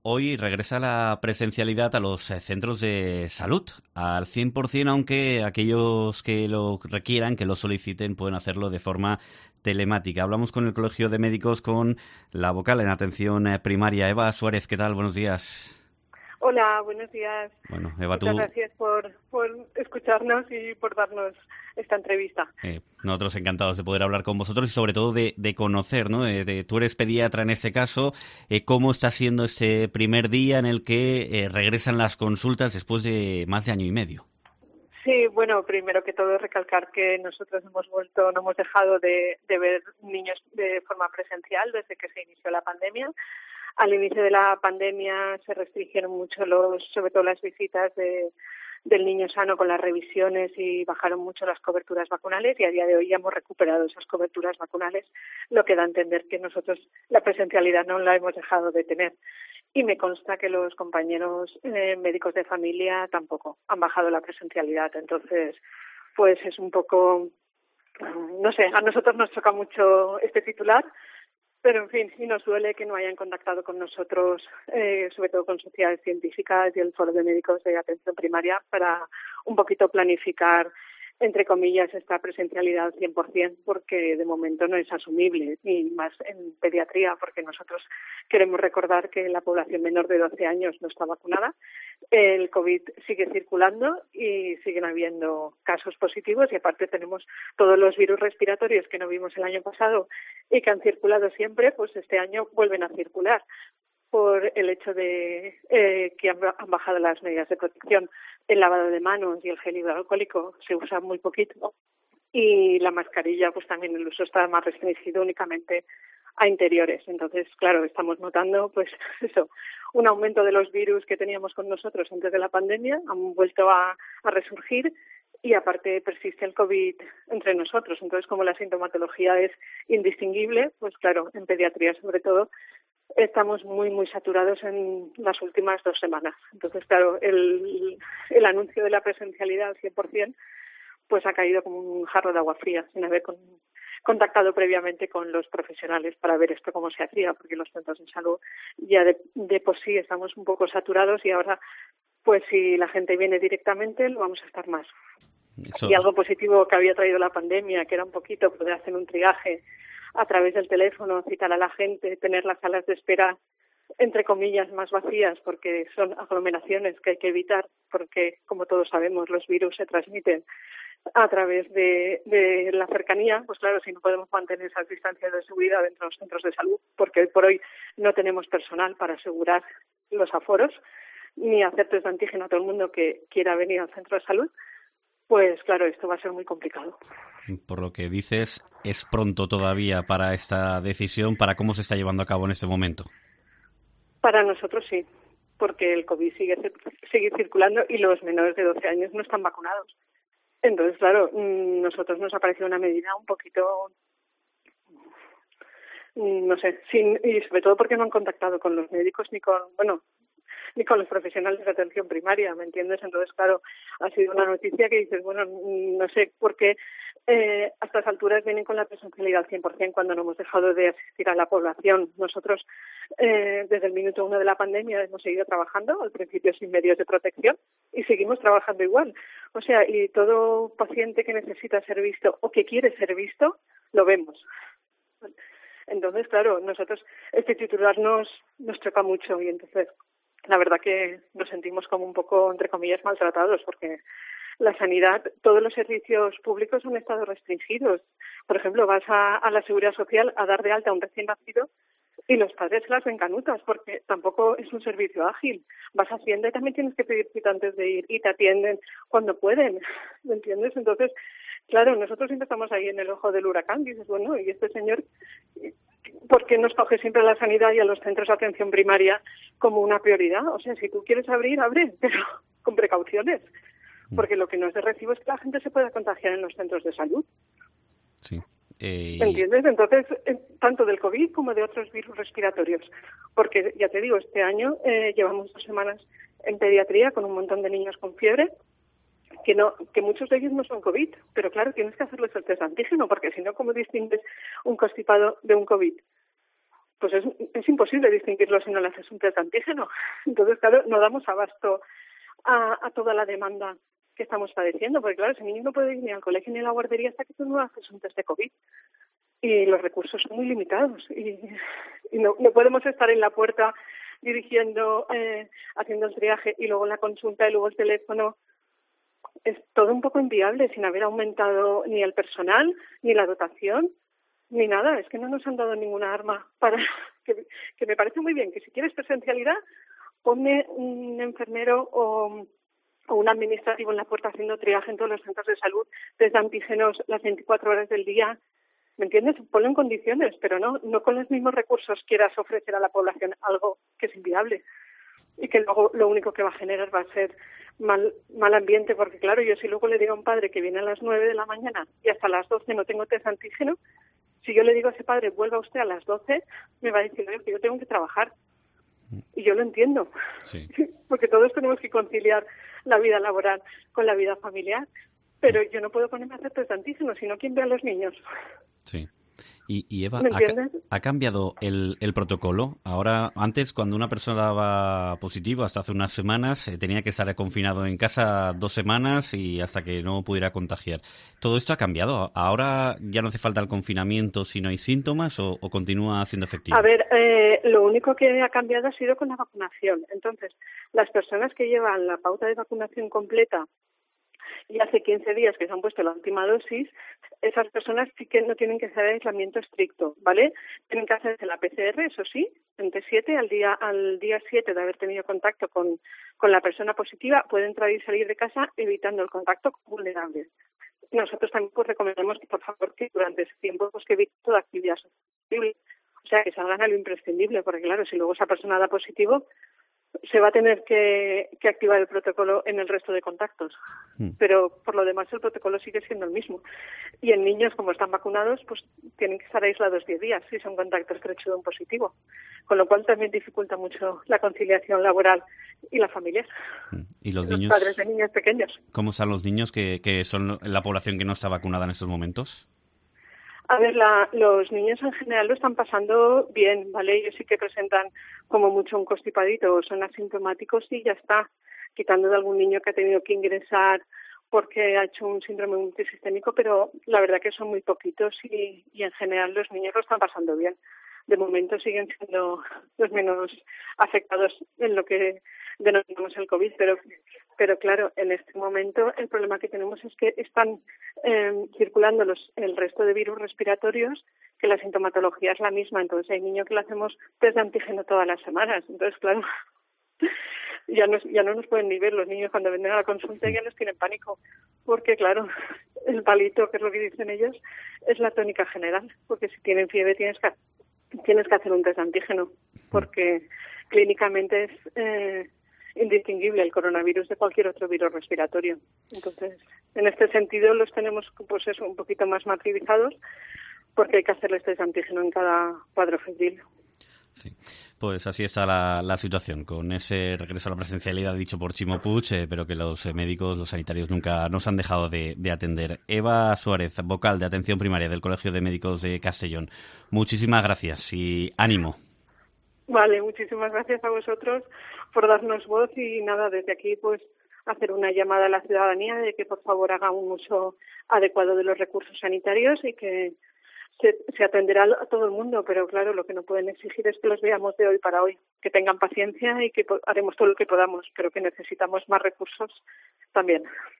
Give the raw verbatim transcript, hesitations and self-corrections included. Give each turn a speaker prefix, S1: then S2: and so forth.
S1: Hoy regresa la presencialidad a los eh, centros de salud al cien por ciento, aunque aquellos que lo requieran, que lo soliciten, pueden hacerlo de forma telemática. Hablamos con el Colegio de Médicos, con la vocal en atención eh, primaria, Eva Suárez. ¿Qué tal? Buenos días.
S2: Hola, buenos días.
S1: Bueno, Eva,
S2: Muchas
S1: tú...
S2: gracias por, por escucharnos y por darnos esta entrevista.
S1: Eh, nosotros encantados de poder hablar con vosotros y sobre todo de, de conocer, ¿no? Eh, de, tú eres pediatra en este caso, eh, ¿cómo está siendo este primer día en el que eh, regresan las consultas después de más de año y medio?
S2: Sí, bueno, primero que todo recalcar que nosotros hemos vuelto, no hemos dejado de, de ver niños de forma presencial desde que se inició la pandemia. Al inicio de la pandemia se restringieron mucho los, sobre todo las visitas de, del niño sano con las revisiones y bajaron mucho las coberturas vacunales y a día de hoy ya hemos recuperado esas coberturas vacunales, lo que da a entender que nosotros la presencialidad no la hemos dejado de tener. Y me consta que los compañeros eh, médicos de familia tampoco han bajado la presencialidad. Entonces, pues es un poco, no sé, a nosotros nos choca mucho este titular, pero, en fin, y nos duele que no hayan contactado con nosotros, eh, sobre todo con sociedades científicas y el Foro de Médicos de Atención Primaria, para un poquito planificar, entre comillas, esta presencialidad al cien por ciento, porque de momento no es asumible, y más en pediatría, porque nosotros queremos recordar que la población menor de doce años no está vacunada. El COVID sigue circulando y siguen habiendo casos positivos y aparte tenemos todos los virus respiratorios que no vimos el año pasado y que han circulado siempre, pues este año vuelven a circular por el hecho de eh, que han, han bajado las medidas de protección. El lavado de manos y el gel hidroalcohólico se usa muy poquito y la mascarilla, pues también el uso está más restringido únicamente a interiores. Entonces, claro, estamos notando, pues eso, un aumento de los virus que teníamos con nosotros antes de la pandemia, han vuelto a, a resurgir y aparte persiste el COVID entre nosotros. Entonces, como la sintomatología es indistinguible, pues claro, en pediatría sobre todo, estamos muy, muy saturados en las últimas dos semanas. Entonces, claro, el, el anuncio de la presencialidad al cien por ciento pues ha caído como un jarro de agua fría, sin haber con, contactado previamente con los profesionales para ver esto cómo se hacía, porque los centros de salud ya de, de por sí estamos un poco saturados y ahora, pues si la gente viene directamente, lo vamos a estar más.
S1: Eso.
S2: Y algo positivo que había traído la pandemia, que era un poquito poder hacer un triaje a través del teléfono, citar a la gente, tener las salas de espera, entre comillas, más vacías, porque son aglomeraciones que hay que evitar, porque, como todos sabemos, los virus se transmiten a través de, de la cercanía. Pues claro, si no podemos mantener esas distancias de seguridad dentro de los centros de salud, porque hoy por hoy no tenemos personal para asegurar los aforos, ni hacer test de antígeno a todo el mundo que quiera venir al centro de salud, pues claro, esto va a ser muy complicado.
S1: Por lo que dices, es pronto todavía para esta decisión, para cómo se está llevando a cabo en este momento.
S2: Para nosotros sí, porque el COVID sigue, sigue circulando y los menores de doce años no están vacunados. Entonces, claro, nosotros nos ha parecido una medida un poquito, no sé, sin, y sobre todo porque no han contactado con los médicos ni con, bueno, ni con los profesionales de atención primaria, ¿me entiendes? Entonces, claro, ha sido una noticia que dices, bueno, no sé por qué eh, a estas alturas vienen con la presencialidad al cien por ciento cuando no hemos dejado de asistir a la población. Nosotros, eh, desde el minuto uno de la pandemia, hemos seguido trabajando, al principio sin medios de protección, y seguimos trabajando igual. O sea, y todo paciente que necesita ser visto o que quiere ser visto, lo vemos. Entonces, claro, nosotros, este titular nos, nos choca mucho y entonces la verdad que nos sentimos como un poco, entre comillas, maltratados, porque la sanidad, todos los servicios públicos han estado restringidos. Por ejemplo, vas a, a la Seguridad Social a dar de alta a un recién nacido y los padres se las ven canutas, porque tampoco es un servicio ágil. Vas a Hacienda y también tienes que pedir cita antes de ir y te atienden cuando pueden, ¿me entiendes? Entonces, claro, nosotros siempre estamos ahí en el ojo del huracán. Dices, bueno, ¿y este señor por qué nos coge siempre a la sanidad y a los centros de atención primaria como una prioridad? O sea, si tú quieres abrir, abre, pero con precauciones, porque lo que no es de recibo es que la gente se pueda contagiar en los centros de salud.
S1: Sí. Eh, y...
S2: ¿Entiendes? Entonces, eh, tanto del COVID como de otros virus respiratorios, porque ya te digo, este año eh, llevamos dos semanas en pediatría con un montón de niños con fiebre, que no, que muchos de ellos no son COVID, pero claro, tienes que hacerles el test de antígeno, porque si no, ¿cómo distingues un constipado de un COVID? pues es, es imposible distinguirlo si no le haces un test de antígeno. Entonces, claro, no damos abasto a, a toda la demanda que estamos padeciendo, porque claro, ese niño no puede ir ni al colegio ni a la guardería hasta que tú no haces un test de COVID. Y los recursos son muy limitados y, y no, no podemos estar en la puerta dirigiendo, eh, haciendo el triaje y luego la consulta y luego el teléfono. Es todo un poco inviable sin haber aumentado ni el personal, ni la dotación, ni nada. Es que no nos han dado ninguna arma para que, que me parece muy bien que si quieres presencialidad, ponme un enfermero o, o un administrativo en la puerta haciendo triaje en todos los centros de salud, desde antígenos las veinticuatro horas del día. ¿Me entiendes? Ponlo en condiciones, pero no, no con los mismos recursos quieras ofrecer a la población algo que es inviable y que luego lo único que va a generar va a ser mal mal ambiente, porque claro, yo si luego le digo a un padre que viene a las nueve de la mañana y hasta las doce no tengo test antígeno, si yo le digo a ese padre, vuelva usted a las doce, me va a decir, oye, que yo tengo que trabajar. Y yo lo entiendo,
S1: sí.
S2: porque todos tenemos que conciliar la vida laboral con la vida familiar, pero yo no puedo ponerme a hacer test de antígeno, sino ¿quién ve a los niños?
S1: Sí. Y, y Eva,
S2: ¿Me
S1: ¿ha,
S2: entiendes?
S1: ha cambiado el, el protocolo? Ahora, antes, cuando una persona daba positivo, hasta hace unas semanas, eh, tenía que estar confinado en casa dos semanas y hasta que no pudiera contagiar. ¿Todo esto ha cambiado? ¿Ahora ya no hace falta el confinamiento si no hay síntomas o, o continúa siendo efectivo?
S2: A ver, eh, lo único que ha cambiado ha sido con la vacunación. Entonces, las personas que llevan la pauta de vacunación completa y hace quince días que se han puesto la última dosis, esas personas sí que no tienen que hacer aislamiento estricto, ¿vale? Tienen que hacerse la P C R, eso sí, en T siete, al día al día siete de haber tenido contacto con, con la persona positiva, pueden entrar y salir de casa evitando el contacto con vulnerables. Nosotros también pues recomendamos que, por favor, que durante ese tiempo pues que eviten toda actividad sostenible, o sea, que salgan a lo imprescindible, porque claro, si luego esa persona da positivo, se va a tener que, que activar el protocolo en el resto de contactos. Mm. Pero por lo demás el protocolo sigue siendo el mismo. Y en niños, como están vacunados, pues tienen que estar aislados diez días si son contacto estrecho de un positivo. Con lo cual también dificulta mucho la conciliación laboral y la familiar.
S1: ¿Y los,
S2: los
S1: niños,
S2: padres de niños pequeños?
S1: ¿Cómo están los niños que, que son la población que no está vacunada en estos momentos?
S2: A ver, la, los niños en general lo están pasando bien, ¿vale? Ellos sí que presentan como mucho un constipadito o son asintomáticos y ya está, quitando de algún niño que ha tenido que ingresar porque ha hecho un síndrome multisistémico, pero la verdad que son muy poquitos y, y en general los niños lo están pasando bien. De momento siguen siendo los menos afectados en lo que denominamos el COVID, pero pero claro, en este momento el problema que tenemos es que están eh, circulando los el resto de virus respiratorios, que la sintomatología es la misma, entonces hay niños que le hacemos test de antígeno todas las semanas, entonces claro, ya no, ya no nos pueden ni ver los niños cuando vienen a la consulta, ya les tienen pánico, porque claro, el palito, que es lo que dicen ellos, es la tónica general, porque si tienen fiebre tienes que tienes que hacer un test de antígeno, porque clínicamente es eh, indistinguible el coronavirus de cualquier otro virus respiratorio. Entonces, en este sentido los tenemos pues eso, un poquito más martirizados, porque hay que hacerles test de antígeno en cada cuadro febril.
S1: Sí, pues así está la, la situación, con ese regreso a la presencialidad dicho por Chimo Puig, eh, pero que los eh, médicos, los sanitarios nunca nos han dejado de, de atender. Eva Suárez, vocal de Atención Primaria del Colegio de Médicos de Castellón, muchísimas gracias y ánimo.
S2: Vale, muchísimas gracias a vosotros por darnos voz y nada, desde aquí pues hacer una llamada a la ciudadanía de que por favor haga un uso adecuado de los recursos sanitarios y que Se, se atenderá a todo el mundo, pero claro, lo que no pueden exigir es que los veamos de hoy para hoy, que tengan paciencia y que haremos todo lo que podamos, pero que necesitamos más recursos también.